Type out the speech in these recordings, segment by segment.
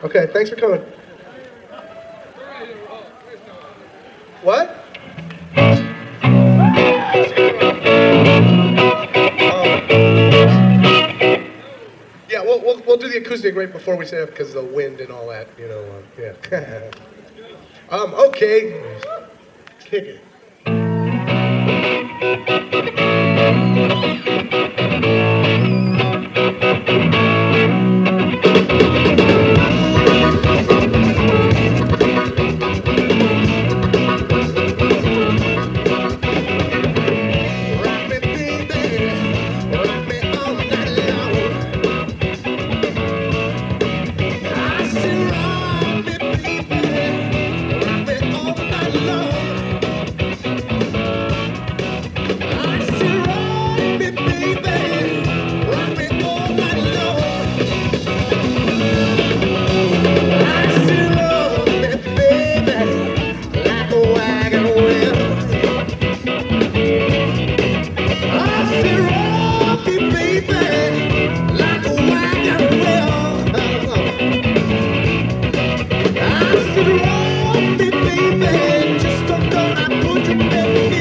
Okay, thanks for coming. What? Yeah, we'll do the acoustic right before we set up because of the wind and all that, you know. Yeah. Okay. Kick it. Rock me, baby. Rock me all night long. I say rock me, baby. Rock me all night long. I say rock me, baby. Rock me all night long. I say rock me, baby. Like a wagon wheel. I say rock me, baby. Like a wagon wheel. I said, rock me, baby, just don't go and put your baby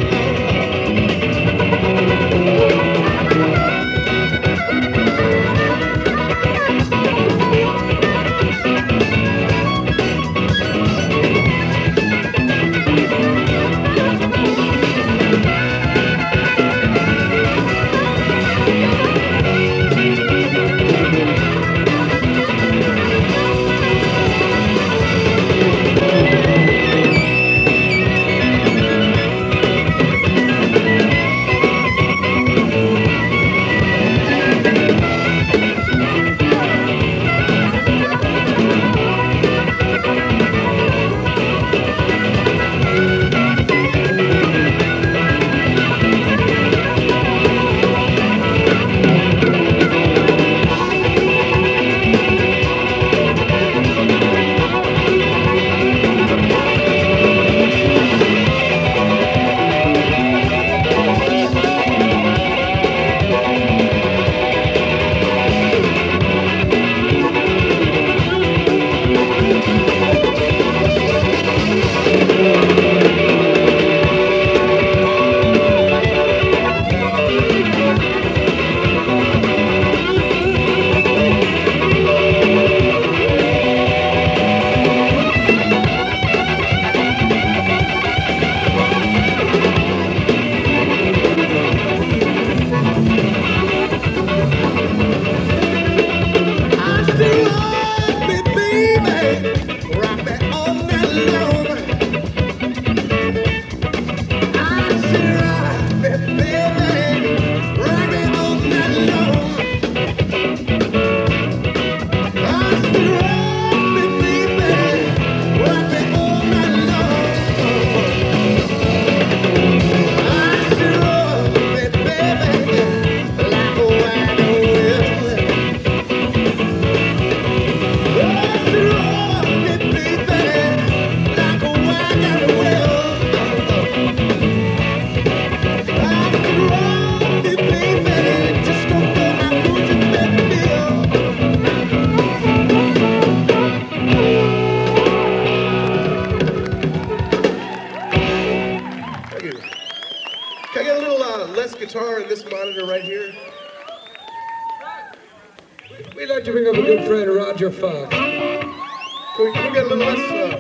I said, rock me, baby, rock me all night long. I said, rock me, baby, rock me all night long. I said, rock me, baby, rock me all night long. I said, rock me, baby, like a wagon wheel. I said, rock me, baby, like a wagon wheel. I said, rock me, baby, just don't go and put your baby. Thank you. Can I get a little less guitar in this monitor right here? We'd like to bring up a good friend, Roger Fox. Can we get a little less?